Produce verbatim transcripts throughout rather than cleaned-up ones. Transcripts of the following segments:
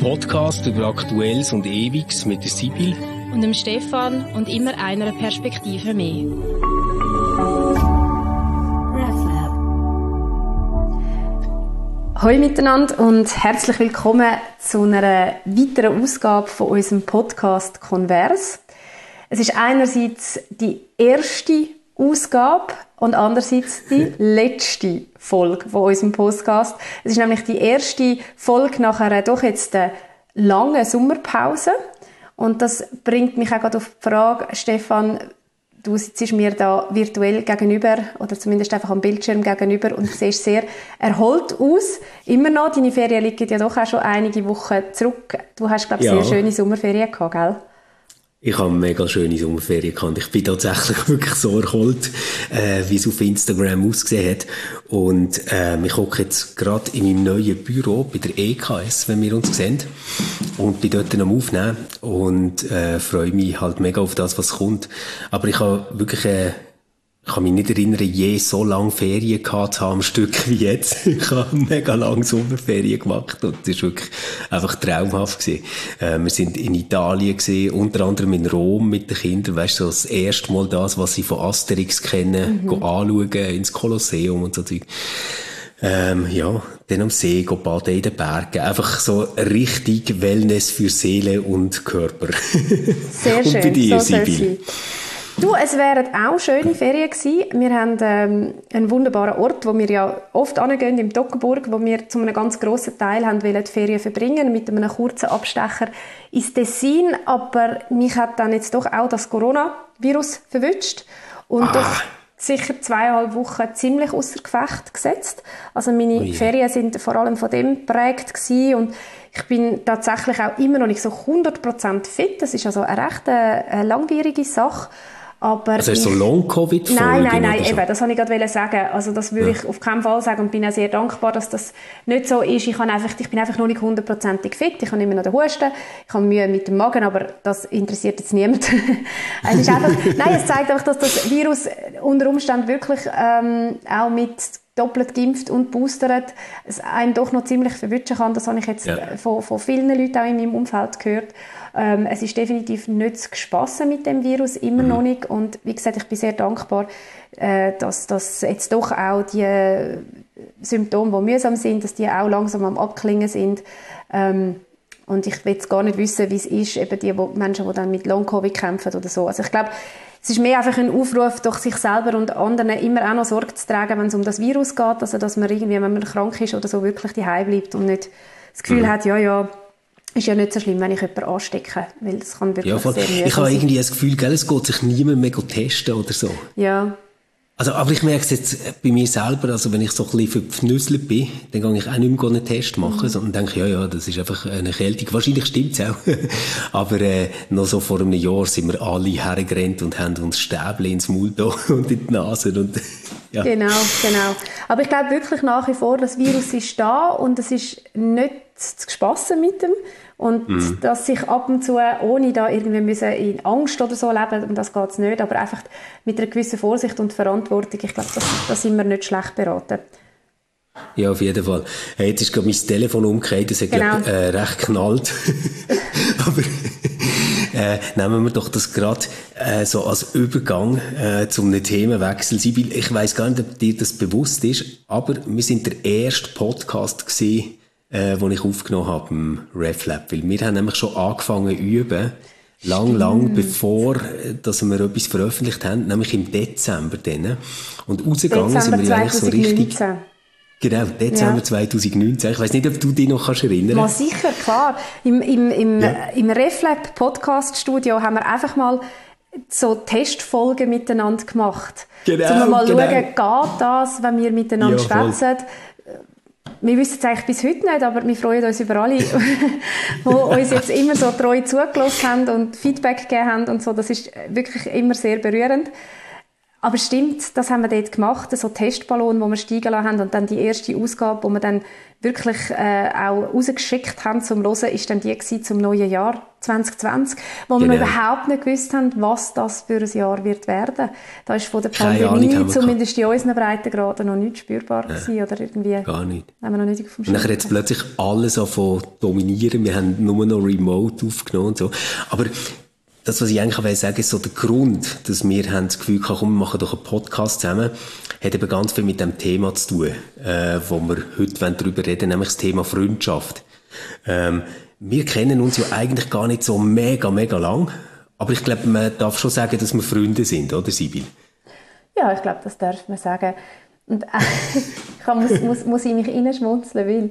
Podcast über Aktuelles und Ewiges mit der Sibyl und dem Stefan und immer einer Perspektive mehr. Hallo miteinander und herzlich willkommen zu einer weiteren Ausgabe von unserem Podcast Converse. Es ist einerseits die erste Ausgabe und andererseits die letzte Folge von unserem Podcast. Es ist nämlich die erste Folge nach einer doch jetzt langen Sommerpause. Und das bringt mich auch gerade auf die Frage, Stefan, du sitzt mir da virtuell gegenüber oder zumindest einfach am Bildschirm gegenüber und siehst sehr erholt aus. Immer noch, deine Ferien liegen ja doch auch schon einige Wochen zurück. Du hast, glaube ich, ja. sehr schöne Sommerferien gehabt, gell? Ich habe mega schöne Sommerferien gehabt. Ich bin tatsächlich wirklich so erholt, äh, wie es auf Instagram ausgesehen hat. Und ähm, ich hocke jetzt gerade in meinem neuen Büro bei der E K S, wenn wir uns sehen. Und bin dort am Aufnehmen und äh, freue mich halt mega auf das, was kommt. Aber ich habe wirklich... Äh, Ich kann mich nicht erinnern, je so lange Ferien gehabt zu haben, am Stück wie jetzt. Ich habe mega lange Sommerferien gemacht und das war wirklich einfach traumhaft gewesen. Äh, wir sind in Italien gewesen, unter anderem in Rom mit den Kindern, weißt du, so das erste Mal das, was sie von Asterix kennen, mhm. anschauen, ins Kolosseum und so Zeug. Ähm, ja, dann am See, go baden in den Bergen. Einfach so richtig Wellness für Seele und Körper. Sehr schön, und bei dir, so Sibyl? Du, es wären auch schöne Ferien gewesen. Wir haben ähm, einen wunderbaren Ort, wo wir ja oft hingehen, im Toggenburg, wo wir zu einem ganz grossen Teil haben wollen, die Ferien verbringen, mit einem kurzen Abstecher ins Tessin. Aber mich hat dann jetzt doch auch das Coronavirus verwünscht und ah. doch sicher zweieinhalb Wochen ziemlich außer Gefecht gesetzt. Also meine Ui. Ferien sind vor allem von dem geprägt gewesen und ich bin tatsächlich auch immer noch nicht so hundert Prozent fit. Das ist also eine recht äh, langwierige Sache. Aber also hast du so Long-Covid-Folgen? Nein, nein, nein, so? Eben, das wollte ich gerade sagen. Also das würde ja. ich auf keinen Fall sagen und bin auch sehr dankbar, dass das nicht so ist. Ich, kann einfach, ich bin einfach noch nicht hundertprozentig fit. Ich habe immer noch den Husten, ich habe Mühe mit dem Magen, aber das interessiert jetzt niemand. es ist einfach, nein, es zeigt einfach, dass das Virus unter Umständen wirklich ähm, auch mit doppelt geimpft und boostert, es einem doch noch ziemlich verwünschen kann. Das habe ich jetzt ja. von, von vielen Leuten auch in meinem Umfeld gehört. Ähm, es ist definitiv nicht zu spassen mit dem Virus, immer mhm. noch nicht. Und wie gesagt, ich bin sehr dankbar, äh, dass, dass jetzt doch auch die Symptome, die mühsam sind, dass die auch langsam am Abklingen sind. Ähm, und ich will jetzt gar nicht wissen, wie es ist, eben die wo, Menschen, die dann mit Long-Covid kämpfen oder so. Also ich glaube, es ist mehr einfach ein Aufruf, doch sich selber und anderen immer auch noch Sorge zu tragen, wenn es um das Virus geht, also dass man irgendwie, wenn man krank ist oder so, wirklich daheim bleibt und nicht das Gefühl mhm. hat, ja, ja, ist ja nicht so schlimm, wenn ich jemanden anstecke, weil das kann wirklich ja, sehr mühsam sein. Ich habe irgendwie das Gefühl, gell, es geht sich niemand mehr testen oder so. Ja. Also, aber ich merke es jetzt bei mir selber, also wenn ich so ein bisschen verknüsselt bin, dann gehe ich auch nicht mehr einen Test machen, mhm. sondern denke, ja, ja, das ist einfach eine Erkältung. Wahrscheinlich stimmt's auch. aber äh, noch so vor einem Jahr sind wir alle hergerannt und haben uns Stäbchen ins Maul da und in die Nase. Und, ja. Genau, genau. Aber ich glaube wirklich nach wie vor, das Virus ist da und es ist nicht zu spassen mit dem. Und mhm. dass sich ab und zu, ohne da irgendwie müssen in Angst oder so leben, und das geht es nicht, aber einfach mit einer gewissen Vorsicht und Verantwortung, ich glaube, da sind wir nicht schlecht beraten. Ja, auf jeden Fall. Hey, jetzt ist gerade mein Telefon umgekehrt, das hat genau. glaub, äh, recht geknallt. aber äh, nehmen wir doch das gerade äh, so als Übergang äh, zum Themenwechsel. Sibyl, ich weiss gar nicht, ob dir das bewusst ist, aber wir sind der erste Podcast gewesen, Äh, wo ich aufgenommen habe im RefLab, weil wir haben nämlich schon angefangen zu üben, lang, Stimmt. lang bevor dass wir etwas veröffentlicht haben, nämlich im Dezember dann. Und rausgegangen Dezember sind wir eigentlich so richtig... Genau, Dezember ja. zwanzig neunzehn. Ich weiss nicht, ob du dich noch kannst erinnern kannst. Mal sicher, klar. Im, im, im, ja. im RefLab Podcast Studio haben wir einfach mal so Testfolgen miteinander gemacht. Genau, um mal genau. schauen, geht das, wenn wir miteinander ja, schwätzen. Wir wissen es eigentlich bis heute nicht, aber wir freuen uns über alle, die uns jetzt immer so treu zugelassen haben und Feedback gegeben haben und so. Das ist wirklich immer sehr berührend. Aber stimmt, das haben wir dort gemacht, so Testballon, wo wir steigen lassen haben und dann die erste Ausgabe, wo wir dann wirklich äh, auch rausgeschickt haben zum Hören, ist dann die gewesen zum neuen Jahr zwanzig zwanzig, wo genau. wir noch überhaupt nicht gewusst haben, was das für ein Jahr wird werden. Da ist von der Pandemie, zumindest in unseren Breitengraden, noch nicht spürbar ja. gewesen, oder irgendwie. Gar nicht. Haben wir noch nicht auf dem und nachher jetzt plötzlich alles angefangen dominieren. Wir haben nur noch Remote aufgenommen und so. Aber das, was ich eigentlich will sagen, ist so der Grund, dass wir haben das Gefühl hatten, komm, wir machen doch einen Podcast zusammen, hat eben ganz viel mit dem Thema zu tun, äh, wo wir heute darüber reden, nämlich das Thema Freundschaft. Ähm, wir kennen uns ja eigentlich gar nicht so mega, mega lang, aber ich glaube, man darf schon sagen, dass wir Freunde sind, oder Sibyl? Ja, ich glaube, das darf man sagen. Und äh, ich muss, muss, muss ich mich reinschmunzeln, weil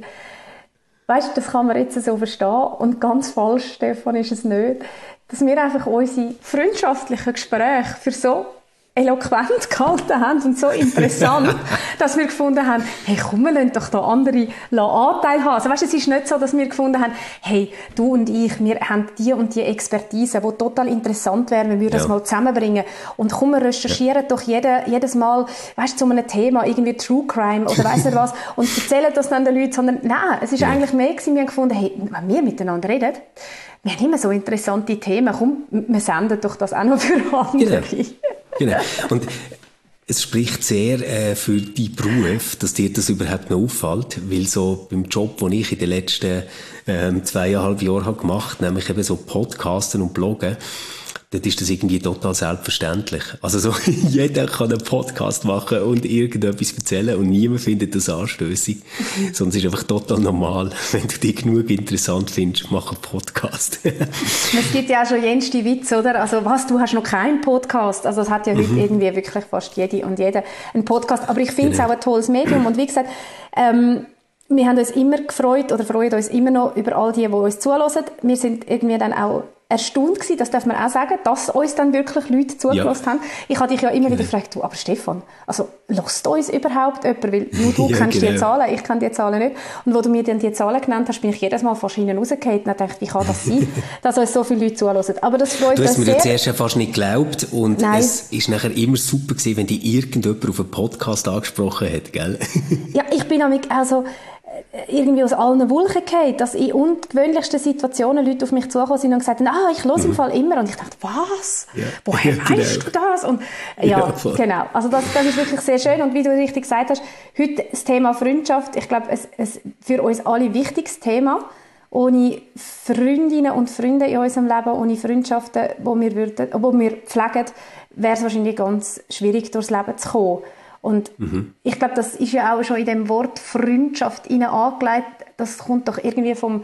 weißt, das kann man jetzt so verstehen und ganz falsch, Stefan, ist es nicht, dass wir einfach unsere freundschaftlichen Gespräche für so eloquent gehalten haben und so interessant, dass wir gefunden haben, hey, komm, wir lassen doch da andere Anteil haben. Also weißt, es ist nicht so, dass wir gefunden haben, hey, du und ich, wir haben die und die Expertise, die total interessant wäre, wenn wir das ja. mal zusammenbringen. Und komm, wir recherchieren ja. doch jede, jedes Mal, weißt, zu einem Thema, irgendwie True Crime oder weiss nicht was, und erzählen das dann den Leuten, sondern nein, es ist ja. eigentlich mehr gewesen, wir haben gefunden, hey, wenn wir miteinander reden, wir haben immer so interessante Themen, komm, wir senden doch das auch noch für andere. Genau. Genau. Und es spricht sehr äh, für deinen Beruf, dass dir das überhaupt noch auffällt, weil so beim Job, den ich in den letzten ähm, zweieinhalb Jahren habe gemacht, nämlich eben so Podcasten und Bloggen, dort ist das irgendwie total selbstverständlich. Also so, jeder kann einen Podcast machen und irgendetwas erzählen und niemand findet das anstössig. Sondern es ist einfach total normal. Wenn du dich genug interessant findest, mach einen Podcast. Es gibt ja auch schon jenste Witze, oder? Also was, du hast noch keinen Podcast? Also es hat ja mhm. heute irgendwie wirklich fast jede und jeder einen Podcast. Aber ich finde es genau. auch ein tolles Medium. Und wie gesagt, ähm, wir haben uns immer gefreut oder freuen uns immer noch über all die, die uns zuhören. Wir sind irgendwie dann auch erstaunt gewesen, das darf man auch sagen, dass uns dann wirklich Leute zugelassen ja. haben. Ich habe dich ja immer wieder gefragt, du, aber Stefan, also hörst uns überhaupt jemand? Weil nur du ja, kennst genau. die Zahlen, ich kenne die Zahlen nicht. Und wo du mir dann die Zahlen genannt hast, bin ich jedes Mal fast hinten rausgefallen und dachte, wie kann das sein, dass uns so viele Leute zuhören? Aber das freut uns sehr. Du hast mir ja zuerst ja fast nicht geglaubt und Nein. es ist nachher immer super gewesen, wenn dich irgendjemand auf einen Podcast angesprochen hat, gell? Ja, ich bin nämlich also irgendwie aus allen Wolken gefallen, dass in ungewöhnlichsten Situationen Leute auf mich zugekommen sind und gesagt haben, ah, ich höre mhm. im Fall immer. Und ich dachte, was? Ja. Woher ja, genau. weißt du das? Und, ja, ja genau. Also das, das ist wirklich sehr schön. Und wie du richtig gesagt hast, heute das Thema Freundschaft, ich glaube, es, es für uns alle wichtiges Thema. Ohne Freundinnen und Freunde in unserem Leben, ohne Freundschaften, die wir, würden, die wir pflegen, wäre es wahrscheinlich ganz schwierig, durchs Leben zu kommen. Und mhm. ich glaube, das ist ja auch schon in dem Wort Freundschaft hinein angelegt. Das kommt doch irgendwie vom,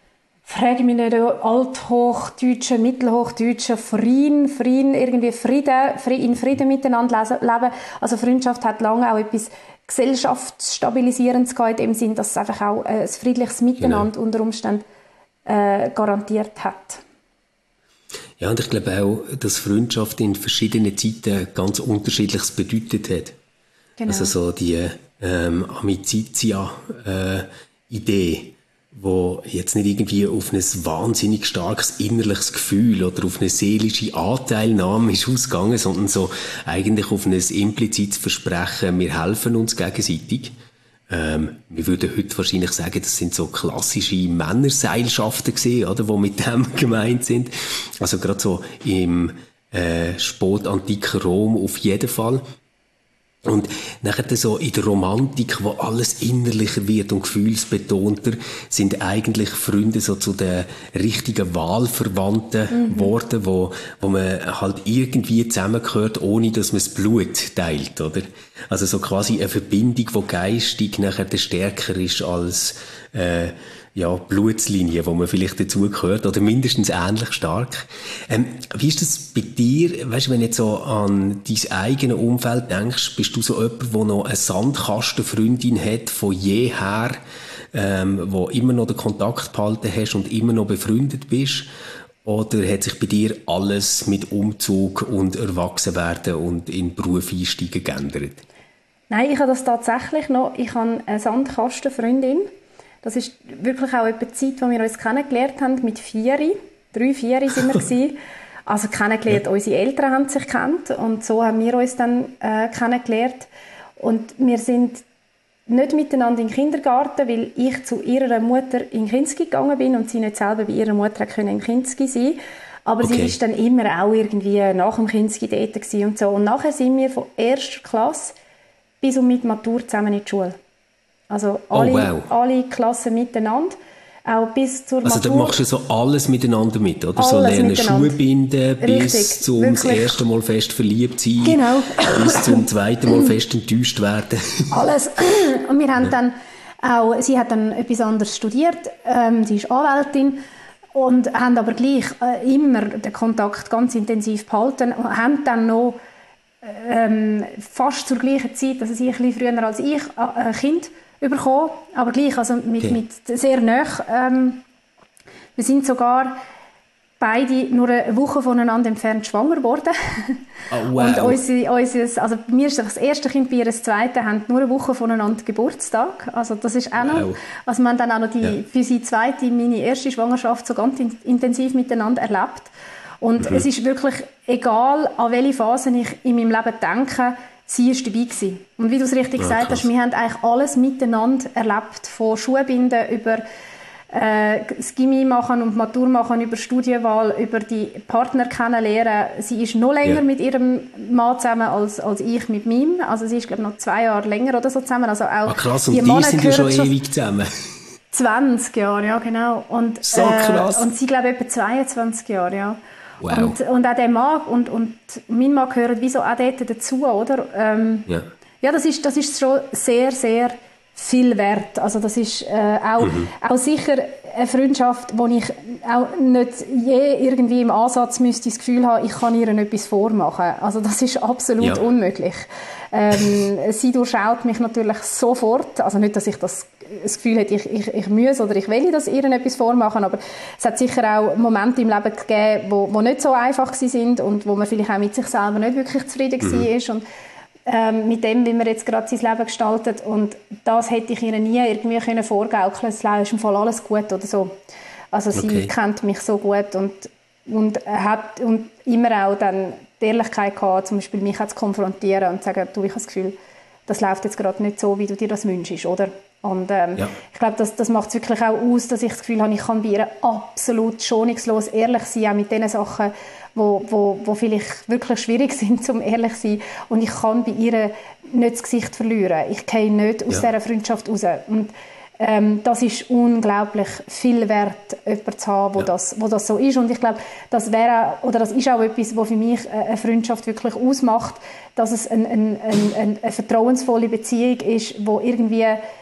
frage mich nicht, althochdeutschen, mittelhochdeutschen Frieden, Frieden, irgendwie Frieden, in Frieden miteinander leben. Also Freundschaft hat lange auch etwas gesellschaftsstabilisierendes gehabt, im Sinn, dass es einfach auch ein friedliches Miteinander genau. unter Umständen äh, garantiert hat. Ja, und ich glaube auch, dass Freundschaft in verschiedenen Zeiten ganz Unterschiedliches bedeutet hat. Genau. Also so die ähm, Amicizia-Idee, äh, wo jetzt nicht irgendwie auf ein wahnsinnig starkes innerliches Gefühl oder auf eine seelische Anteilnahme ist ausgegangen, sondern so eigentlich auf ein implizites Versprechen, wir helfen uns gegenseitig. Ähm, wir würden heute wahrscheinlich sagen, das sind so klassische Männerseilschaften gewesen, oder, die mit dem gemeint sind. Also gerade so im äh, spätantiken Rom auf jeden Fall. Und nachher so in der Romantik, wo alles innerlicher wird und gefühlsbetonter, sind eigentlich Freunde so zu den richtigen Wahlverwandten geworden, mhm. wo, wo man halt irgendwie zusammengehört, ohne dass man das Blut teilt, oder? Also so quasi eine Verbindung, die geistig nachher stärker ist als, äh, ja, Blutslinie, wo man vielleicht dazugehört, oder mindestens ähnlich stark. Ähm, wie ist das bei dir, weißt du, wenn du jetzt so an dein eigenes Umfeld denkst, bist du so jemand, der noch eine Sandkastenfreundin hat, von jeher, ähm, wo immer noch den Kontakt behalten hast und immer noch befreundet bist? Oder hat sich bei dir alles mit Umzug und Erwachsenwerden und in den Beruf einsteigen geändert? Nein, ich habe das tatsächlich noch. Ich habe eine Sandkastenfreundin. Das ist wirklich auch etwa die Zeit, wo wir uns kennengelernt haben, mit vier. Drei, vier sind wir gewesen. Also kennengelernt, ja. Unsere Eltern haben sich kennt und so haben wir uns dann äh, kennengelernt. Und wir sind nicht miteinander in den Kindergarten, weil ich zu ihrer Mutter in Kinski gegangen bin und sie nicht selber bei ihrer Mutter können in Kinski sein. Aber okay. Sie ist dann immer auch irgendwie nach dem Kinski dort gewesen und so. Und nachher sind wir von erster Klasse bis und mit Matur zusammen in die Schule. Also alle, oh, wow. alle Klassen miteinander. Auch bis zur also Matur. Also da machst du so alles miteinander mit, oder? Alles so lernen Schuhe binden, bis Richtig, zum wirklich. Das erste Mal fest verliebt sein, genau. bis zum zweiten Mal fest enttäuscht werden. Alles. Und wir haben ja. dann auch, sie hat dann etwas anderes studiert, ähm, sie ist Anwältin und haben aber gleich äh, immer den Kontakt ganz intensiv behalten und haben dann noch ähm, fast zur gleichen Zeit, also sie ein bisschen früher als ich, ein Kind bekommen, aber gleich, also mit, okay. mit sehr nah. Ähm, wir sind sogar beide nur eine Woche voneinander entfernt schwanger geworden. Oh, wow. Und unsere, unser, also bei mir ist das erste Kind, bei ihr das zweite, haben nur eine Woche voneinander Geburtstag. Also das ist auch noch, wow. also wir haben dann auch noch die, ja. für sie zweite, meine erste Schwangerschaft so ganz in, intensiv miteinander erlebt. Und mhm. es ist wirklich egal, an welche Phase ich in meinem Leben denke, sie war dabei gewesen. Und wie du es richtig ja, gesagt hast, wir haben eigentlich alles miteinander erlebt. Von Schuhbinden über äh, das Gymi machen und Matur machen, über Studienwahl, über die Partner kennenlernen. Sie ist noch länger ja. mit ihrem Mann zusammen als, als ich mit meinem. Also sie ist, glaube ich, noch zwei Jahre länger oder so zusammen. Also auch ah, krass, und die, die sind ja schon ewig zusammen. zwanzig Jahre, ja genau. Und, so krass. Äh, und sie, glaube ich, etwa zweiundzwanzig Jahre, ja. Wow. Und, und auch der Mann und, und mein Mann gehören wie so auch dort dazu, oder? Ähm, ja, ja das, ist, das ist schon sehr, sehr viel wert. Also das ist äh, auch, mhm. auch sicher eine Freundschaft, wo ich auch nicht je irgendwie im Ansatz müsste das Gefühl haben, ich kann ihr etwas vormachen. Also das ist absolut ja. unmöglich. Ähm, sie durchschaut mich natürlich sofort. Also nicht, dass ich das, das Gefühl hätte, ich, ich, ich muss oder ich will, dass ihr etwas vormachen, aber es hat sicher auch Momente im Leben gegeben, wo, wo nicht so einfach sind und wo man vielleicht auch mit sich selber nicht wirklich zufrieden mhm. war und ähm, mit dem, wie man jetzt gerade sein Leben gestaltet, und das hätte ich ihr nie irgendwie können vorgaukeln. Es ist im Fall alles gut oder so. Also sie okay. kennt mich so gut und, und hat und immer auch dann die Ehrlichkeit gehabt, zum Beispiel mich zu konfrontieren und zu sagen, du, ich habe das Gefühl, das läuft jetzt gerade nicht so, wie du dir das wünschst, oder? Und ähm, ja. ich glaube, das, das macht es wirklich auch aus, dass ich das Gefühl habe, ich kann bei ihr absolut schonungslos ehrlich sein, auch mit den Sachen, wo, wo, wo vielleicht wirklich schwierig sind, zum ehrlich zu sein. Und ich kann bei ihr nicht das Gesicht verlieren. Ich gehe nicht aus ja. dieser Freundschaft raus. Und ähm, das ist unglaublich viel wert, jemanden zu haben, wo, ja. das, wo das so ist. Und ich glaube, das wäre, oder das ist auch etwas, was für mich eine Freundschaft wirklich ausmacht, dass es ein, ein, ein, ein, eine vertrauensvolle Beziehung ist, wo irgendwie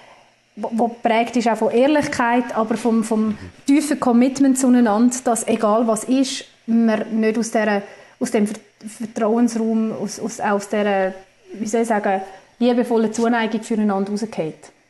wo geprägt ist auch von Ehrlichkeit, aber vom, vom tiefen Commitment zueinander, dass egal was ist, man nicht aus, der, aus dem Vertrauensraum, aus, aus, aus dieser, wie soll ich sagen, liebevollen Zuneigung füreinander rausgeht.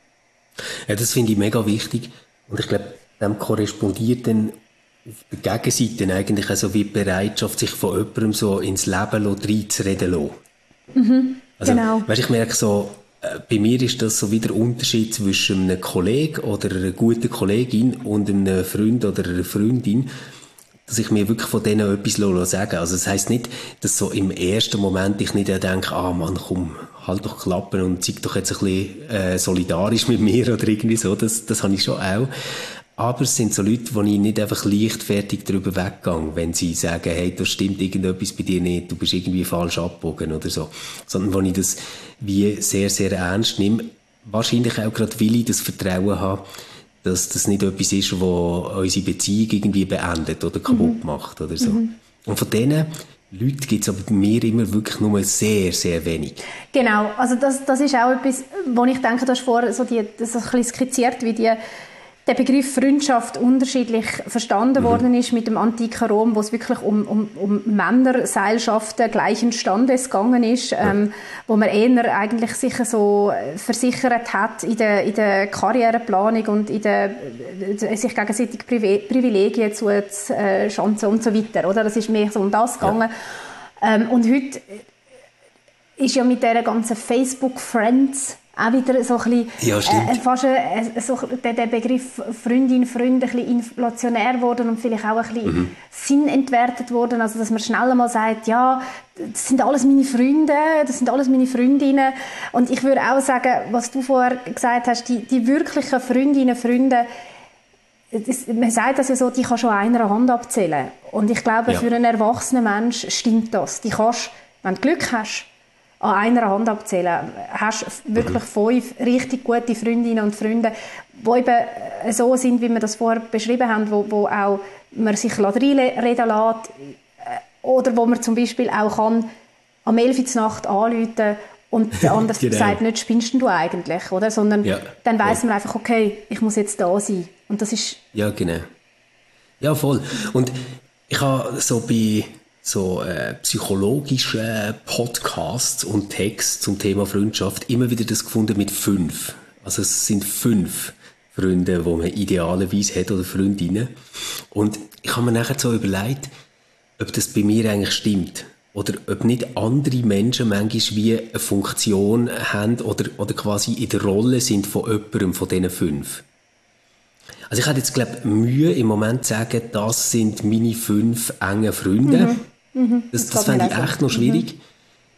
Ja, das finde ich mega wichtig. Und ich glaube, dem korrespondiert dann auf der Gegenseite eigentlich also wie die Bereitschaft, sich von jemandem so ins Leben reinzureden zu lassen. Mhm, also, genau. Weißt, ich merke so, bei mir ist das so wie der Unterschied zwischen einem Kollegen oder einer guten Kollegin und einem Freund oder einer Freundin, dass ich mir wirklich von denen etwas sagen lasse. Also das heisst nicht, dass so im ersten Moment ich nicht denke, ah Mann, komm, halt doch Klappen und zeig doch jetzt ein bisschen äh, solidarisch mit mir oder irgendwie so. Das, das habe ich schon auch. Aber es sind so Leute, wo ich nicht einfach leichtfertig darüber weggehe, wenn sie sagen, hey, da stimmt irgendetwas bei dir nicht, du bist irgendwie falsch abgebogen oder so. Sondern wo ich das wie sehr, sehr ernst nehme. Wahrscheinlich auch gerade, weil ich das Vertrauen habe, dass das nicht etwas ist, das unsere Beziehung irgendwie beendet oder kaputt mhm. macht oder so. Mhm. Und von diesen Leuten gibt es aber bei mir immer wirklich nur sehr, sehr wenig. Genau, also das, das ist auch etwas, wo ich denke, du hast vorher so die, das ein bisschen skizziert, wie die der Begriff Freundschaft unterschiedlich verstanden mhm. worden ist mit dem antiken Rom, wo es wirklich um, um, um Männerseilschaften gleichen Standes gegangen ist, ja. ähm, wo man eher eigentlich sich so versichert hat in der, in der Karriereplanung und in der, sich gegenseitig Privilegien zu äh, schanzen und so weiter. Oder? Das ist mehr so um das gegangen. Ja. Ähm, und heute ist ja mit dieser ganzen Facebook-Friends auch wieder so ein bisschen, ja, äh, fast äh, so, der, der Begriff Freundin, Freund ein bisschen inflationär geworden und vielleicht auch ein bisschen mhm. sinnentwertet worden, also dass man schnell mal sagt, ja, das sind alles meine Freunde, das sind alles meine Freundinnen und ich würde auch sagen, was du vorher gesagt hast, die, die wirklichen Freundinnen, Freunde, das, man sagt das ja so, die kannst du an einer Hand abzählen und ich glaube, ja. für einen erwachsenen Menschen stimmt das, die kannst, wenn du Glück hast, an einer Hand abzählen. Hast wirklich fünf richtig gute Freundinnen und Freunde, die eben so sind, wie wir das vorher beschrieben haben, wo, wo auch man sich reinreden lässt oder wo man zum Beispiel auch kann am elf Uhr Nacht anrufen und der andere genau. sagt nicht, spinnst du eigentlich, oder? Sondern ja. dann weiss ja. man einfach, okay, ich muss jetzt da sein. Und das ist... Ja, genau. Ja, voll. Und ich habe so bei so äh, psychologischen Podcasts und Texte zum Thema Freundschaft immer wieder das gefunden mit fünf. Also es sind fünf Freunde, die man idealerweise hat oder Freundinnen. Und ich habe mir nachher so überlegt, ob das bei mir eigentlich stimmt. Oder ob nicht andere Menschen manchmal wie eine Funktion haben oder, oder quasi in der Rolle sind von jemandem von diesen fünf. Also ich hätte jetzt, glaube ich, Mühe im Moment zu sagen, das sind meine fünf engen Freunde. Mhm. Mhm. Das, das, das fände ich echt noch schwierig. Mhm.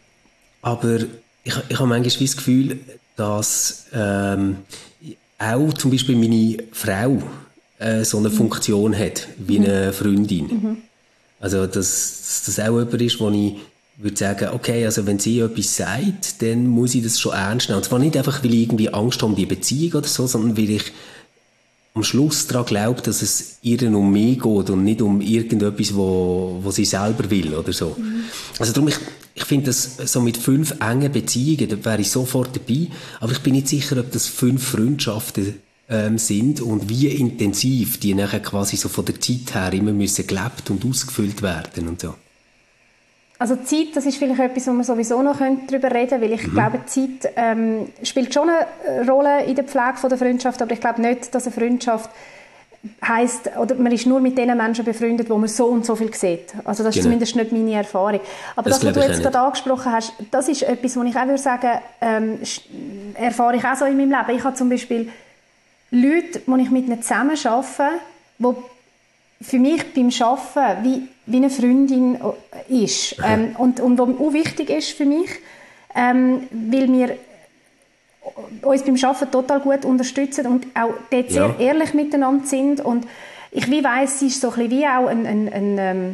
Aber ich, ich habe manchmal das Gefühl, dass ähm, auch zum Beispiel meine Frau äh, so eine mhm. Funktion hat, wie mhm. eine Freundin. Mhm. Also, dass, dass das auch jemand ist, wo ich würde sagen, okay, also wenn sie etwas sagt, dann muss ich das schon ernst nehmen. Und zwar nicht einfach, weil ich irgendwie Angst habe um die Beziehung oder so, sondern weil ich am Schluss daran glaube, dass es ihr um mich geht und nicht um irgendetwas, wo, wo sie selber will oder so. Mhm. Also darum, ich, ich finde das so mit fünf engen Beziehungen, da wäre ich sofort dabei, aber ich bin nicht sicher, ob das fünf Freundschaften ähm, sind und wie intensiv die nachher quasi so von der Zeit her immer müssen gelebt und ausgefüllt werden und so. Also Zeit, das ist vielleicht etwas, wo wir sowieso noch darüber reden können, weil ich mhm. glaube, Zeit ähm, spielt schon eine Rolle in der Pflege von der Freundschaft, aber ich glaube nicht, dass eine Freundschaft heisst, oder man ist nur mit den Menschen befreundet, wo man so und so viel sieht. Also das genau. ist zumindest nicht meine Erfahrung. Aber das, das was du jetzt gerade angesprochen hast, das ist etwas, wo ich auch würde sagen, ähm, erfahre ich auch so in meinem Leben. Ich habe zum Beispiel Leute, die ich mit ihnen zusammen arbeite, die für mich beim Arbeiten wie, wie eine Freundin ist. Ähm, und, und was auch wichtig ist für mich, ähm, weil wir uns beim Arbeiten total gut unterstützen und auch dort sehr ja. ehrlich miteinander sind. Und ich wie weiss, sie ist so ein bisschen wie auch ein, ein, ein, ein,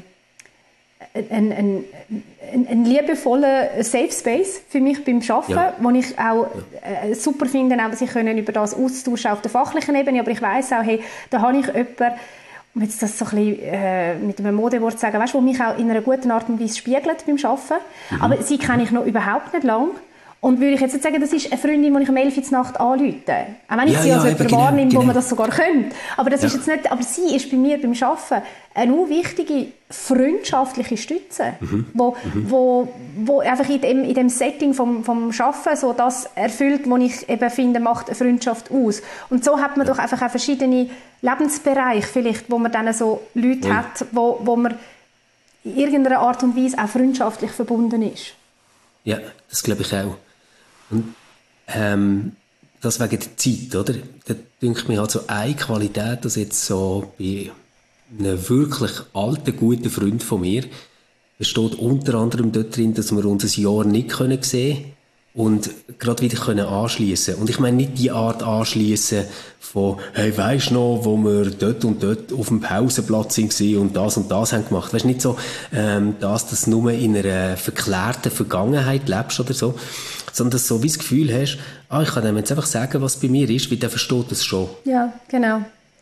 ein, ein, ein, ein liebevoller Safe Space für mich beim Arbeiten, ja. wo ich auch äh, super finde, auch sich können über das austauschen auf der fachlichen Ebene. Aber ich weiss auch, hey, da habe ich jemanden, um jetzt das so ein bisschen äh, mit einem Modewort zu sagen, weißt, wo mich auch in einer guten Art und Weise spiegelt beim Arbeiten. Mhm. Aber sie kenne ich noch überhaupt nicht lange. Und würde ich jetzt nicht sagen, das ist eine Freundin, die ich um elf Uhr Nacht anrufe. Auch wenn ich ja, sie als ja, jemand wahrnehme, genau. wo man das sogar könnte. Aber das ja. ist jetzt nicht, aber sie ist bei mir beim Arbeiten eine wichtige freundschaftliche Stütze, mhm. Wo, mhm. wo, wo einfach in dem, in dem Setting vom, vom Arbeiten so das erfüllt, was ich eben finde, macht eine Freundschaft aus. Und so hat man ja. doch einfach auch verschiedene Lebensbereiche vielleicht, wo man dann so Leute ja. hat, wo, wo man in irgendeiner Art und Weise auch freundschaftlich verbunden ist. Ja, das glaube ich auch. Und ähm, das wegen der Zeit, oder? Da denke mir halt so eine Qualität, dass jetzt so bei einem wirklich alten, guten Freund von mir besteht unter anderem dort drin, dass wir uns ein Jahr nicht können sehen und gerade wieder können anschliessen. Und ich meine nicht die Art anschliessen von, hey, weisst du noch, wo wir dort und dort auf dem Pausenplatz waren und das und das haben gemacht. Weisst nicht so, ähm, das, dass du nur in einer verklärten Vergangenheit lebst oder so, sondern dass du so wie das Gefühl hast, ah, ich kann dem jetzt einfach sagen, was bei mir ist, weil der versteht das schon. Ja, genau.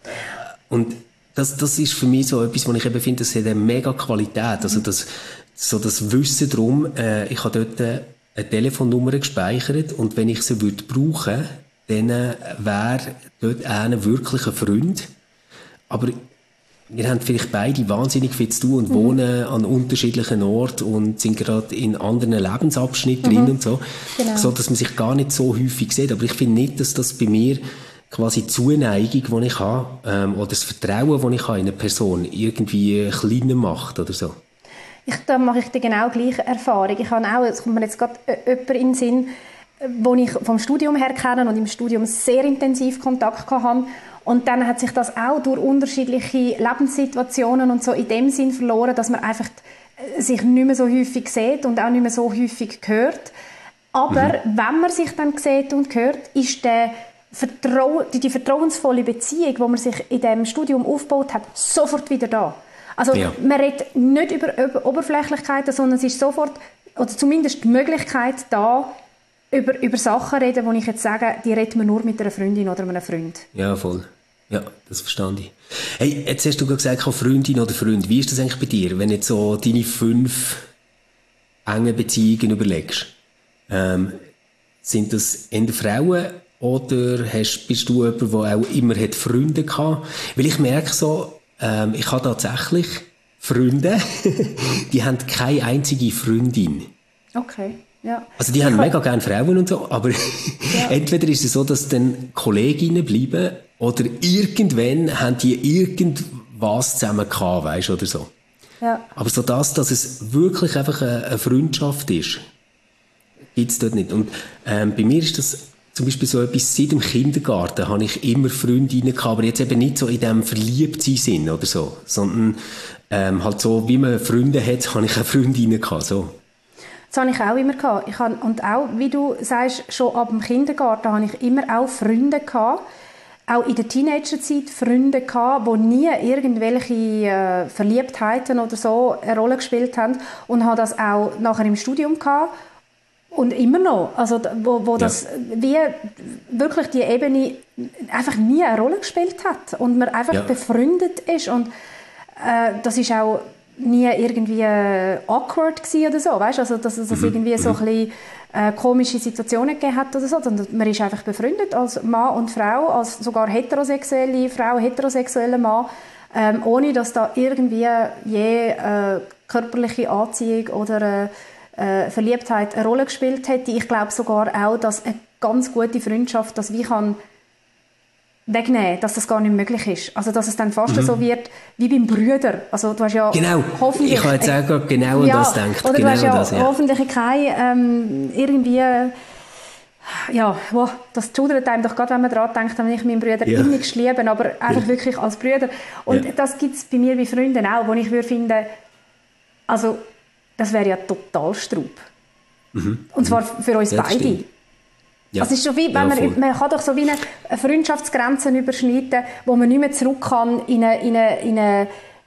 Und das, das ist für mich so etwas, wo ich eben finde, das hat eine mega Qualität. Also das, so das Wissen darum, äh, ich habe dort eine Telefonnummer gespeichert und wenn ich sie würde brauchen, dann wäre dort einer wirklich ein Freund. Aber wir haben vielleicht beide wahnsinnig viel zu tun und mhm. wohnen an unterschiedlichen Orten und sind gerade in anderen Lebensabschnitten mhm. drin und so, genau. so, dass man sich gar nicht so häufig sieht. Aber ich finde nicht, dass das bei mir quasi die Zuneigung, die ich habe, ähm, oder das Vertrauen, das ich habe in eine Person, irgendwie kleiner macht oder so. Ich, da mache ich die genau gleiche Erfahrung. Ich habe auch, es kommt mir jetzt gerade jemand in den Sinn, wo ich vom Studium her kenne und im Studium sehr intensiv Kontakt hatte. Und dann hat sich das auch durch unterschiedliche Lebenssituationen und so in dem Sinn verloren, dass man einfach sich nicht mehr so häufig sieht und auch nicht mehr so häufig hört. Aber mhm. wenn man sich dann sieht und hört, ist der Vertrau- die, die vertrauensvolle Beziehung, die man sich in diesem Studium aufgebaut hat, sofort wieder da. Also ja. man redet nicht über, über Oberflächlichkeiten, sondern es ist sofort, oder zumindest die Möglichkeit da, über, über Sachen reden, wo ich jetzt sage, die redet man nur mit einer Freundin oder einem Freund. Ja, voll. Ja, das verstehe ich. Hey, jetzt hast du gerade gesagt, Freundin oder Freund. Wie ist das eigentlich bei dir, wenn du jetzt so deine fünf engen Beziehungen überlegst? Ähm, sind das eher Frauen oder hast, bist du jemand, der auch immer hat Freunde gehabt? Weil ich merke so, ähm, ich habe tatsächlich Freunde, die haben keine einzige Freundin. Okay. Ja. Also die haben mega gerne Frauen und so, aber ja. entweder ist es so, dass dann Kolleginnen bleiben oder irgendwann haben die irgendwas zusammen gehabt, weißt du, oder so. Ja. Aber so das, dass es wirklich einfach eine, eine Freundschaft ist, gibt es dort nicht. Und ähm, bei mir ist das zum Beispiel so etwas, seit dem Kindergarten habe ich immer Freundinnen gehabt, aber jetzt eben nicht so in diesem Verliebtsein oder so, sondern ähm, halt so, wie man Freunde hat, habe ich auch Freundinnen gehabt, so. Das habe ich auch immer gehabt. Ich habe, und auch, wie du sagst, schon ab dem Kindergarten habe ich immer auch Freunde gehabt. Auch in der Teenagerzeit Freunde gehabt, die nie irgendwelche äh, Verliebtheiten oder so eine Rolle gespielt haben. Und habe das auch nachher im Studium gehabt. Und immer noch. Also, wo, wo ja. das wie wirklich die Ebene einfach nie eine Rolle gespielt hat. Und man einfach ja. befreundet ist. Und äh, das ist auch nie irgendwie äh, awkward gewesen oder so, weißt? Also dass es mhm. irgendwie so ein bisschen äh, komische Situationen gegeben hat oder so, sondern man ist einfach befreundet als Mann und Frau, als sogar heterosexuelle Frau, heterosexueller Mann, ähm, ohne dass da irgendwie je äh, körperliche Anziehung oder äh, äh, Verliebtheit eine Rolle gespielt hätte. Ich glaube sogar auch, dass eine ganz gute Freundschaft das wie kann wegnehmen, dass das gar nicht möglich ist. Also, dass es dann fast mhm. so wird wie beim Brüder. Also, du hast ja genau. hoffentlich... Ich habe jetzt auch gerade genau an ja, das gedacht. Oder genau du hast ja, das, ja hoffentlich keine ähm, irgendwie... Ja, wow, das schudert einem doch gerade, wenn man daran denkt, wenn ich meinen Brüder ja. innigst liebe, aber einfach ja. wirklich als Brüder. Und ja. das gibt es bei mir bei Freunden auch, wo ich würde finden, also, das wäre ja total Strub. Mhm. Und zwar für uns ja, beide. Ja. Also es ist so wie, wenn ja, man, man kann doch so wie eine Freundschaftsgrenzen überschreiten, wo man nicht mehr zurück kann in eine, in eine, in eine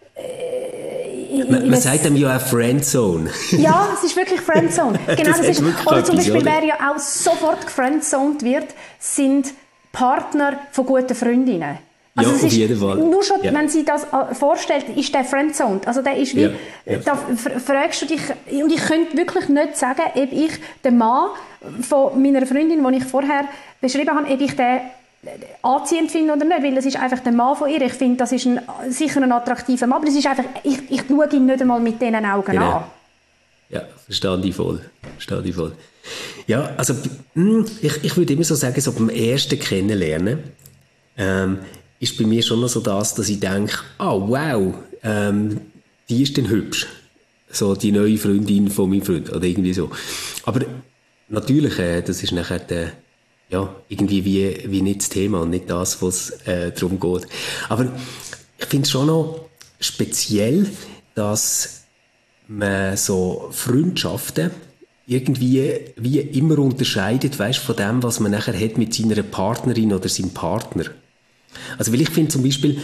in, man, in man sagt dem ja auch Friendzone. Ja, es ist wirklich Friendzone. Genau, das, das ist, oder zum Beispiel, wer ja auch sofort gefriendzoned wird, sind Partner von guten Freundinnen. Also ja, auf ist, jeden Fall. Nur schon, ja. wenn sie das vorstellt, ist der friendzoned. Also der ist wie, ja, ja. da fragst du dich, und ich könnte wirklich nicht sagen, ob ich den Mann von meiner Freundin, den ich vorher beschrieben habe, ob ich den anziehend finde oder nicht, weil das ist einfach der Mann von ihr. Ich finde, das ist ein, sicher ein attraktiver Mann, aber es ist einfach, ich, ich schaue ihn nicht einmal mit diesen Augen genau. an. Ja, verstehe ich voll. Verstehe ich voll. Ja, also ich, ich würde immer so sagen, so beim ersten Kennenlernen, ähm, ist bei mir schon noch so das, dass ich denke, oh wow, ähm, die ist dann hübsch. So die neue Freundin von meinem Freund oder irgendwie so. Aber natürlich, äh, das ist nachher der, ja, irgendwie wie, wie nicht das Thema und nicht das, was äh, darum geht. Aber ich finde es schon noch speziell, dass man so Freundschaften irgendwie wie immer unterscheidet, weißt, von dem, was man nachher hat mit seiner Partnerin oder seinem Partner. Also, weil ich finde zum Beispiel,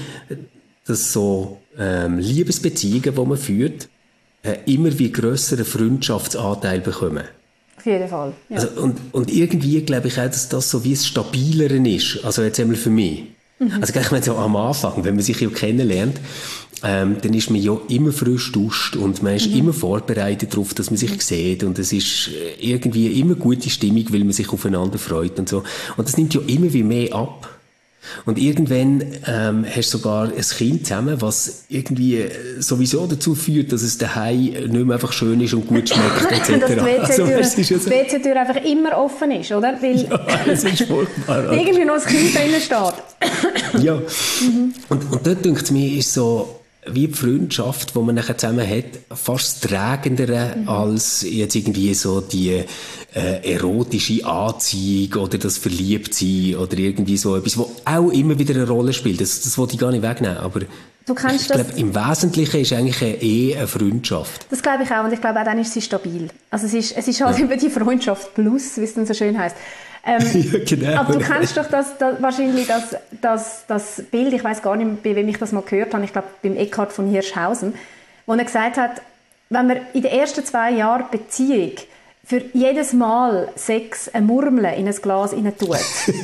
dass so ähm, Liebesbeziehungen, die man führt, äh, immer wie grösseren Freundschaftsanteil bekommen. Auf jeden Fall. Ja. Also, und, und irgendwie glaube ich auch, dass das so wie das Stabilere ist. Also jetzt einmal für mich. Mhm. Also ich meine so am Anfang, wenn man sich ja kennenlernt, ähm, dann ist man ja immer frisch duscht und man ist mhm. immer vorbereitet darauf, dass man sich mhm. sieht und es ist irgendwie immer gute Stimmung, weil man sich aufeinander freut und so. Und das nimmt ja immer wie mehr ab. Und irgendwann ähm, hast du sogar ein Kind zusammen, was irgendwie sowieso dazu führt, dass es daheim nicht mehr einfach schön ist und gut schmeckt, et cetera. Dass die W C-Tür also, W C-Tür einfach immer offen ist, oder? Weil ja, das ist furchtbar. irgendwie noch ein Kind drinnen steht. Ja. Mhm. Und, und dort denkt es mir, ist so, wie die Freundschaft, die man nachher zusammen hat, fast tragender mhm. als jetzt irgendwie so die äh, erotische Anziehung oder das Verliebtsein oder irgendwie so etwas, was auch immer wieder eine Rolle spielt. Das, das wollte ich gar nicht wegnehmen, aber du kennst ich glaube, im Wesentlichen ist eigentlich eine Ehe eine Freundschaft. Das glaube ich auch und ich glaube auch dann ist sie stabil. Also es ist, es ist halt ja. über die Freundschaft plus, wie es dann so schön heisst. Ähm, ja, genau. Aber du kennst doch das, das, wahrscheinlich das, das, das Bild, ich weiß gar nicht, bei wem ich das mal gehört habe, ich glaube beim Eckhard von Hirschhausen, wo er gesagt hat, wenn man in den ersten zwei Jahren Beziehung für jedes Mal Sex eine Murmel in ein Glas rein tut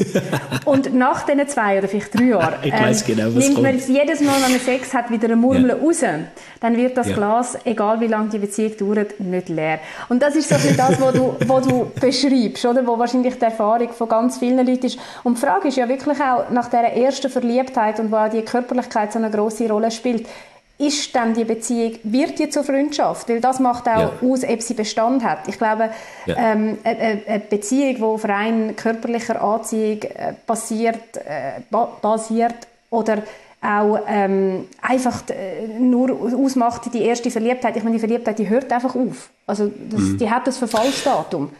und nach diesen zwei oder vielleicht drei Jahren ich weiss genau, was nimmt man kommt. jedes Mal, wenn man Sex hat, wieder eine Murmel ja. raus, dann wird das ja. Glas, egal wie lange die Beziehung dauert, nicht leer. Und das ist so ein das, was du, was du beschreibst, oder? Wo wahrscheinlich die Erfahrung von ganz vielen Leuten ist. Und die Frage ist ja wirklich auch nach dieser ersten Verliebtheit und wo auch die Körperlichkeit so eine grosse Rolle spielt, ist dann die Beziehung, wird die zur Freundschaft? Weil das macht auch ja. aus, ob sie Bestand hat. Ich glaube, ja. ähm, eine, eine Beziehung, die auf rein körperlicher Anziehung äh, basiert, äh, basiert oder auch ähm, einfach äh, nur ausmacht, die erste Verliebtheit. Ich meine, die Verliebtheit, die hört einfach auf. Also das, mhm. die hat das Verfallsdatum.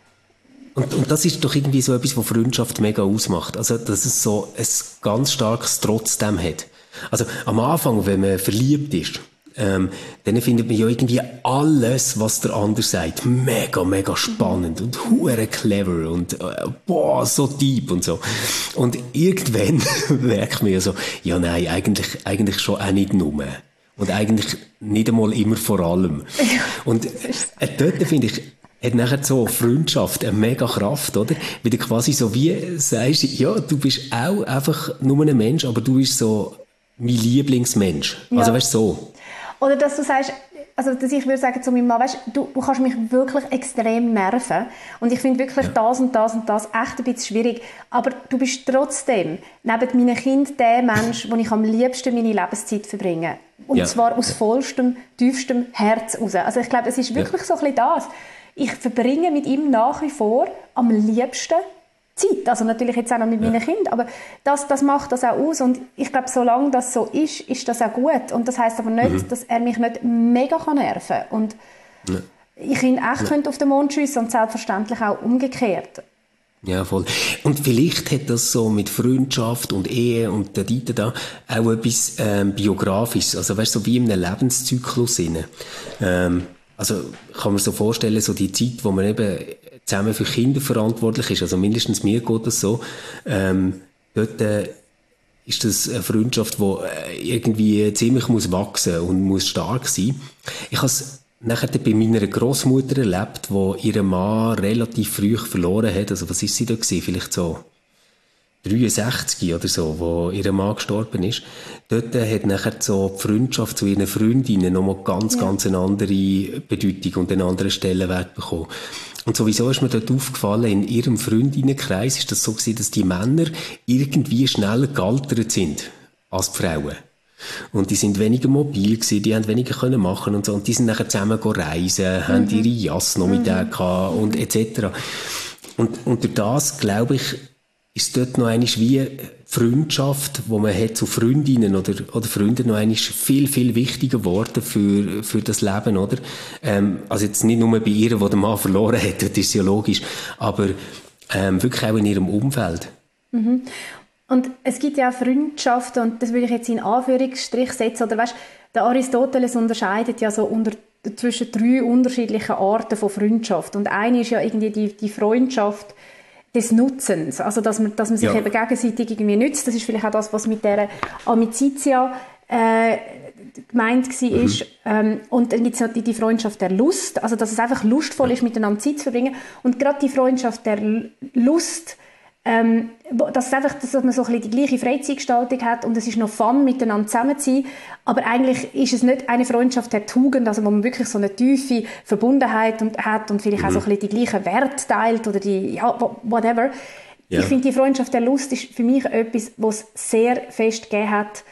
Und, und das ist doch irgendwie so etwas, was Freundschaft mega ausmacht. Also, dass es so ein ganz starkes Trotzdem hat. Also, am Anfang, wenn man verliebt ist, ähm, dann findet man ja irgendwie alles, was der andere sagt, mega, mega spannend und hure clever und äh, boah, so deep und so. Und irgendwann merkt man ja so, ja nein, eigentlich, eigentlich schon auch nicht nur. Und eigentlich nicht einmal immer vor allem. Und äh, dort finde ich, hat nachher so Freundschaft eine mega Kraft, oder? Weil du quasi so wie sagst, ja, du bist auch einfach nur ein Mensch, aber du bist so mein Lieblingsmensch. Ja. Also weißt du, so. Oder dass du sagst, also dass ich würde sagen zu meinem Mann, weißt, du, du kannst mich wirklich extrem nerven und ich finde wirklich ja. das und das und das echt ein bisschen schwierig, aber du bist trotzdem neben meinen Kindern der Mensch, wo ich am liebsten meine Lebenszeit verbringe. Und ja. zwar aus vollstem, tiefstem Herz raus. Also ich glaube, es ist wirklich ja. so ein bisschen das. Ich verbringe mit ihm nach wie vor am liebsten Zeit. Also natürlich jetzt auch noch mit ja. meinen Kindern, aber das, das macht das auch aus. Und ich glaube, solange das so ist, ist das auch gut. Und das heisst aber nicht, mhm. dass er mich nicht mega nerven kann. Und ja. ich ihn echt ja. könnte auf den Mond schiessen und selbstverständlich auch umgekehrt. Ja, voll. Und vielleicht hat das so mit Freundschaft und Ehe und der Dieter da auch etwas ähm, Biografisches. Also weißt du, so wie in einem Lebenszyklus inne. Ähm, Also kann man sich so vorstellen, so die Zeit, wo man eben zusammen für Kinder verantwortlich ist, also mindestens mir geht das so, ähm, dort äh, ist das eine Freundschaft, die irgendwie ziemlich muss wachsen und muss stark sein. Ich habe es nachher bei meiner Grossmutter erlebt, die ihren Mann relativ früh verloren hat. Also was ist sie da gewesen? Vielleicht so dreiundsechzig oder so, wo ihr Mann gestorben ist. Dort hat nachher so die Freundschaft zu ihren Freundinnen nochmal ganz, ja. ganz eine andere Bedeutung und einen anderen Stellenwert bekommen. Und sowieso ist mir dort aufgefallen, in ihrem Freundinnenkreis ist das so gewesen, dass die Männer irgendwie schneller gealtert sind als die Frauen. Und die sind weniger mobil gewesen, die haben weniger können machen und so. Und die sind nachher zusammen reisen, mhm. haben ihre Jassnachmittage mhm. gehabt und et cetera. Und, und durch das, glaube ich, ist dort noch einmal wie Freundschaft, wo man hat zu Freundinnen oder, oder Freunden noch einmal viel, viel wichtiger geworden für, für das Leben, oder? Ähm, also jetzt nicht nur bei ihr, die den Mann verloren hat, das ist ja logisch, aber ähm, wirklich auch in ihrem Umfeld. Mhm. Und es gibt ja auch Freundschaften, und das würde ich jetzt in Anführungsstrich setzen, oder weißt, der Aristoteles unterscheidet ja so unter, zwischen drei unterschiedlichen Arten von Freundschaft. Und eine ist ja irgendwie die, die Freundschaft des Nutzens, also dass man, dass man sich ja. eben gegenseitig irgendwie nützt. Das ist vielleicht auch das, was mit der Amicitia äh, gemeint war. Mhm. Ähm, und dann gibt es noch die, die Freundschaft der Lust, also dass es einfach lustvoll ja. ist, miteinander Zeit zu verbringen. Und gerade die Freundschaft der Lust, ähm, dass, es einfach, dass man so ein bisschen die gleiche Freizeitgestaltung hat und es ist noch Fun, miteinander zusammen zu sein. Aber eigentlich ist es nicht eine Freundschaft der Tugend, also wo man wirklich so eine tiefe Verbundenheit und, hat und vielleicht mhm. auch so ein bisschen die gleichen Werte teilt oder die, ja, whatever. Ja. Ich finde, die Freundschaft der Lust ist für mich etwas, was es sehr fest gegeben hat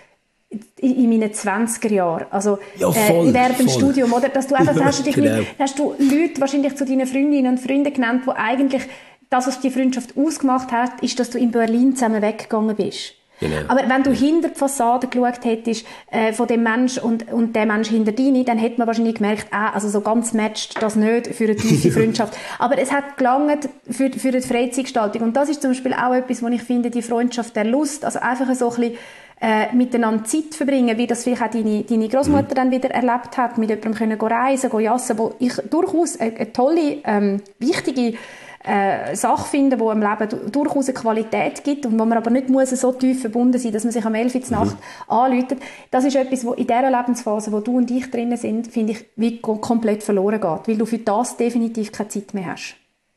in meinen zwanziger Jahren. Also ja, voll, äh, während dem voll. Studium, oder? Dass du einfach, ja, hast, du dich genau. mit, hast du Leute wahrscheinlich zu deinen Freundinnen und Freunden genannt, die eigentlich das, was die Freundschaft ausgemacht hat, ist, dass du in Berlin zusammen weggegangen bist. Genau. Aber wenn du hinter die Fassade geschaut hättest, äh, von dem Mensch und, und der Mensch hinter deine, dann hätte man wahrscheinlich gemerkt, ah, also so ganz matcht das nicht für eine tiefe Freundschaft. Aber es hat gelangt für, für die Freizeitgestaltung. Und das ist zum Beispiel auch etwas, wo ich finde, die Freundschaft der Lust, also einfach so ein bisschen äh, miteinander Zeit verbringen, wie das vielleicht auch deine, deine Großmutter mhm. dann wieder erlebt hat, mit jemandem können reisen, gehen jassen, wo ich durchaus eine, eine tolle, ähm, wichtige äh, Sache finde, die im Leben durchaus eine Qualität gibt und wo man aber nicht muss so tief verbunden sein, dass man sich am elf Uhr Nacht mhm. anruft. Das ist etwas, wo in dieser Lebensphase, wo du und ich drinnen sind, finde ich, wie komplett verloren geht, weil du für das definitiv keine Zeit mehr hast.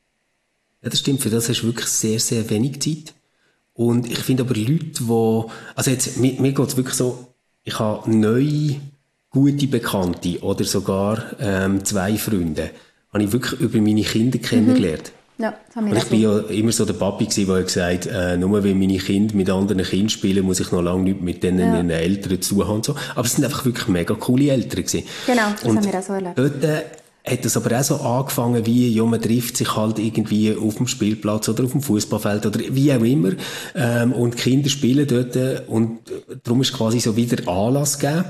Ja, das stimmt, für das hast du wirklich sehr, sehr wenig Zeit. Und ich finde aber Leute, die, also jetzt, mir, mir geht es wirklich so, ich habe neue, gute Bekannte oder sogar ähm, zwei Freunde, habe ich wirklich über meine Kinder kennengelernt. Mhm. Ja, das haben wir und ich bin ja immer so der Papi gewesen, der gesagt hat, äh, nur wenn meine Kinder mit anderen Kindern spielen, muss ich noch lange nicht mit denen ja. ihren Eltern zu haben. So. Aber es sind einfach wirklich mega coole Eltern gewesen. Genau, das und haben wir auch so erlebt. Dort, äh, hat es aber auch so angefangen, wie, ja, man trifft sich halt irgendwie auf dem Spielplatz oder auf dem Fußballfeld oder wie auch immer, ähm, und die Kinder spielen dort, und darum ist quasi so wieder Anlass gegeben.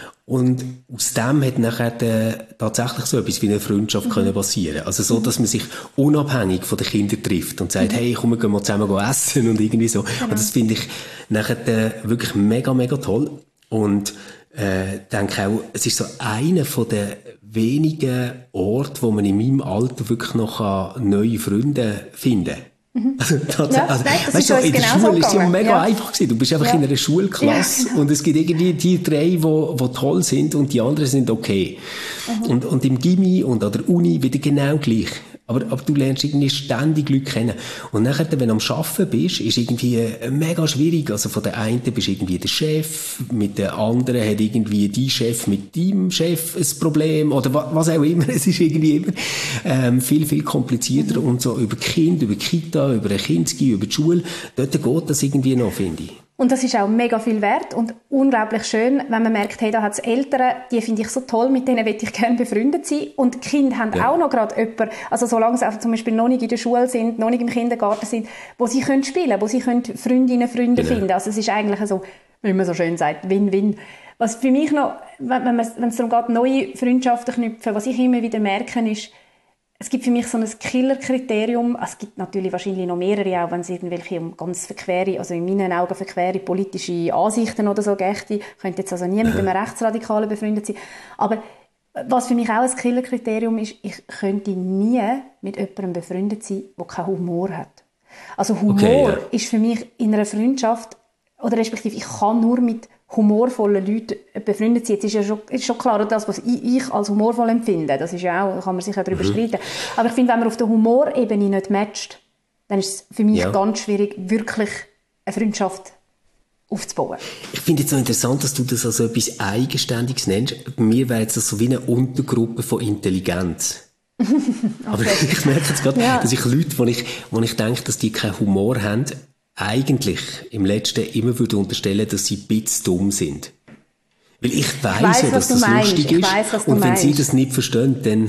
Und aus dem hat nachher äh, tatsächlich so etwas wie eine Freundschaft mhm. können passieren. Also so, dass man sich unabhängig von den Kindern trifft und sagt, mhm. hey, komm, wir gehen mal zusammen essen und irgendwie so. Genau. Und das finde ich nachher äh, wirklich mega, mega toll. Und äh, denke auch, es ist so einer von den wenigen Orten, wo man in meinem Alter wirklich noch neue Freunde finden kann. Mhm. Also, ja, also, nein, das weißt du, in der Schule so ist es ja mega ja. einfach gewesen. Du bist einfach ja. in einer Schulklasse ja, genau. und es gibt irgendwie die drei, die, die toll sind und die anderen sind okay. Mhm. Und, und im Gymi und an der Uni wieder genau gleich. Aber, aber du lernst irgendwie ständig Leute kennen. Und nachher, wenn du am Arbeiten bist, ist irgendwie mega schwierig. Also von der einen bist du irgendwie der Chef, mit der anderen hat irgendwie die Chef mit deinem Chef ein Problem oder was auch immer. Es ist irgendwie immer ähm, viel, viel komplizierter. Mhm. Und so über Kind, über Kita, über ein Kinski, über die Schule, dort geht das irgendwie noch, finde ich. Und das ist auch mega viel wert und unglaublich schön, wenn man merkt, hey, da hat es Eltern, die finde ich so toll, mit denen möchte ich gerne befreundet sein. Und die Kinder haben ja. auch noch gerade jemanden, also solange sie zum Beispiel noch nicht in der Schule sind, noch nicht im Kindergarten sind, wo sie können spielen, wo sie können Freundinnen, Freunde genau. finden. Also es ist eigentlich so, wie man so schön sagt, Win-Win. Was für mich noch, wenn, wenn, wenn es darum geht, neue Freundschaften knüpfen, was ich immer wieder merke, ist, es gibt für mich so ein Killer-Kriterium. Es gibt natürlich wahrscheinlich noch mehrere, auch wenn es irgendwelche um ganz verquere, also in meinen Augen verquere politische Ansichten oder so gächte. Ich könnte jetzt also nie mit einem Rechtsradikalen befreundet sein. Aber was für mich auch ein Killer-Kriterium ist, ich könnte nie mit jemandem befreundet sein, der keinen Humor hat. Also Humor okay, ja. ist für mich in einer Freundschaft, oder respektive ich kann nur mit humorvollen Leuten befreundet sind. Jetzt ist ja schon, ist schon klar, das, was ich, ich als humorvoll empfinde, das ist ja auch, kann man sich ja darüber mhm. streiten. Aber ich finde, wenn man auf der Humorebene nicht matcht, dann ist es für mich ja. ganz schwierig, wirklich eine Freundschaft aufzubauen. Ich finde es so interessant, dass du das als etwas Eigenständiges nennst. Bei mir wäre das so wie eine Untergruppe von Intelligenz. okay. Aber ich merke jetzt gerade, ja. dass ich Leute, wo ich, wo ich denke, dass die keinen Humor haben, eigentlich im Letzten immer würde unterstellen, dass sie ein bisschen dumm sind. Weil ich weiss, ich weiss ja, dass das meinst. lustig ist. Weiss, und wenn meinst. sie das nicht verstehen, dann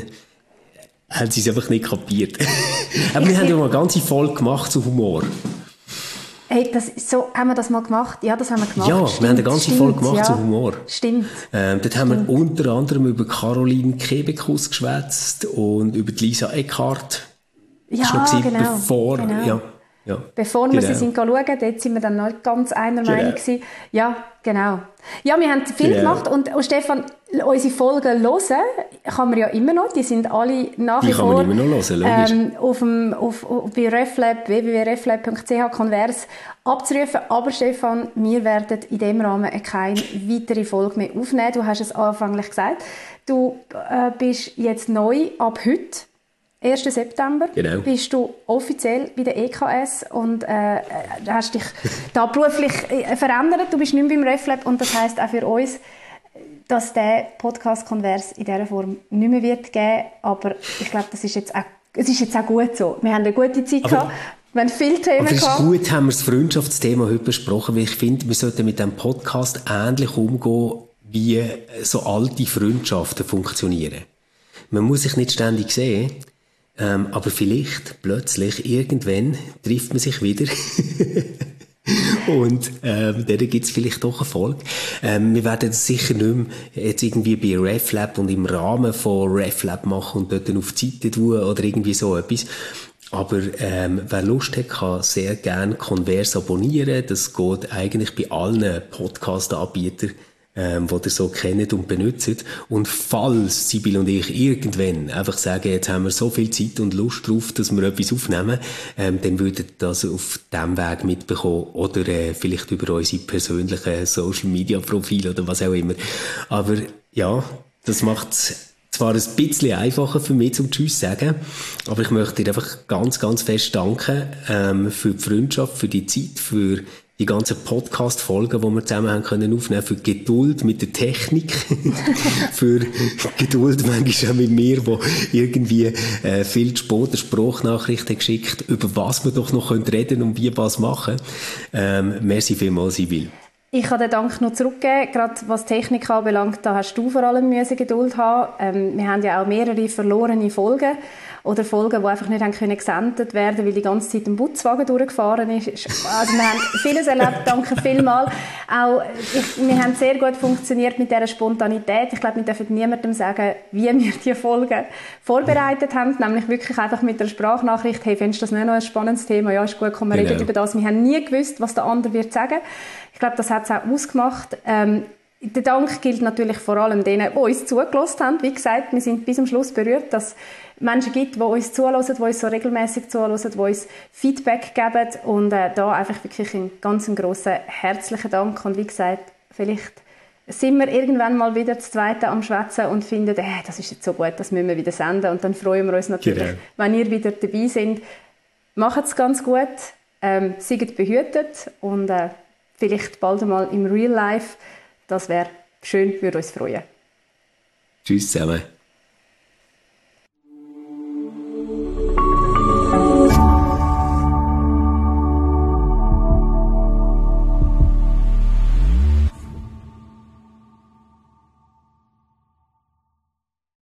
haben sie es einfach nicht kapiert. Aber ich wir haben ja mal eine ganze Folge gemacht zu Humor. Hey, das, so, haben wir das mal gemacht? Ja, das haben wir gemacht. Ja, stimmt, wir haben eine ganze stimmt, Folge gemacht ja, zu Humor. Stimmt. Ähm, dort haben wir unter anderem über Caroline Kebekus geschwätzt und über Lisa Eckhardt. Ja, das war noch genau. Bevor, genau. Ja. Ja, Bevor genau. wir sie sind schauen, dort sind wir dann noch ganz einer genau. Meinung gewesen. Ja, genau. Ja, wir haben viel genau. gemacht und, und Stefan, unsere Folgen hören kann man ja immer noch, die sind alle nach wie die vor kann man immer noch hören, logisch. Ähm, auf dem, auf, auf, bei RefLab, w w w punkt reflab punkt c h Converse abzurufen. Aber Stefan, wir werden in dem Rahmen keine weitere Folge mehr aufnehmen. Du hast es anfänglich gesagt. Du äh, bist jetzt neu ab heute, ersten September, genau. bist du offiziell bei der E K S und äh, hast dich da beruflich äh, verändert. Du bist nicht mehr beim RefLab und das heisst auch für uns, dass der Podcast Converse in dieser Form nicht mehr wird geben. Aber ich glaube, das ist jetzt auch, es ist jetzt auch gut so. Wir haben eine gute Zeit aber, gehabt. Wir haben viele Themen aber gehabt. Aber es ist gut, haben wir das Freundschaftsthema heute besprochen, weil ich finde, wir sollten mit diesem Podcast ähnlich umgehen, wie so alte Freundschaften funktionieren. Man muss sich nicht ständig sehen, Ähm, aber vielleicht, plötzlich, irgendwann trifft man sich wieder Und ähm, dann gibt es vielleicht doch eine Folge. Ähm, wir werden das sicher nicht mehr jetzt irgendwie bei RefLab und im Rahmen von RefLab machen und dort dann auf die Seite tun oder irgendwie so etwas. Aber ähm, wer Lust hat, kann sehr gerne Converse abonnieren. Das geht eigentlich bei allen Podcast-Anbietern, ähm, die ihr so kennt und benutzt. Und falls Sibylle und ich irgendwann einfach sagen, jetzt haben wir so viel Zeit und Lust drauf, dass wir etwas aufnehmen, ähm, dann würdet ihr das auf diesem Weg mitbekommen oder äh, vielleicht über unsere persönlichen Social-Media-Profile oder was auch immer. Aber ja, das macht's zwar ein bisschen einfacher für mich zum Tschüss sagen, aber ich möchte dir einfach ganz, ganz fest danken ähm, für die Freundschaft, für die Zeit, für die ganzen Podcast-Folgen, die wir zusammen haben können aufnehmen, für die Geduld mit der Technik, für Geduld manchmal auch mit mir, wo irgendwie äh, viel zu spät eine Sprachnachricht hat geschickt, über was wir doch noch reden können und wie was machen. Ähm, merci vielmals, Sibylle. Ich kann den Dank noch zurückgeben, gerade was Technik anbelangt, da hast du vor allem müssen Geduld haben. Ähm, wir haben ja auch mehrere verlorene Folgen oder Folgen, die einfach nicht haben können gesendet werden, weil die ganze Zeit ein Putzwagen durchgefahren ist. Also wir haben vieles erlebt, danke vielmals. Auch, ich, wir haben sehr gut funktioniert mit dieser Spontanität. Ich glaube, wir dürfen niemandem sagen, wie wir die Folgen vorbereitet haben, nämlich wirklich einfach mit der Sprachnachricht, hey, findest du das nicht noch ein spannendes Thema? Ja, ist gut, komm, wir genau. reden über das. Wir haben nie gewusst, was der andere wird sagen. Ich glaube, das hat es auch ausgemacht. Ähm, der Dank gilt natürlich vor allem denen, die uns zugelassen haben. Wie gesagt, wir sind bis zum Schluss berührt, dass es Menschen gibt, die uns zuhören, die uns so regelmäßig zuhören, die uns Feedback geben. Und äh, da einfach wirklich einen ganz grossen, herzlichen Dank. Und wie gesagt, vielleicht sind wir irgendwann mal wieder das Zweite am Schwätzen und finden, äh, das ist jetzt so gut, das müssen wir wieder senden. Und dann freuen wir uns natürlich, genau. wenn ihr wieder dabei seid. Macht es ganz gut, ähm, seid behütet und äh, vielleicht bald einmal im Real Life. Das wäre schön, würde uns freuen. Tschüss zusammen.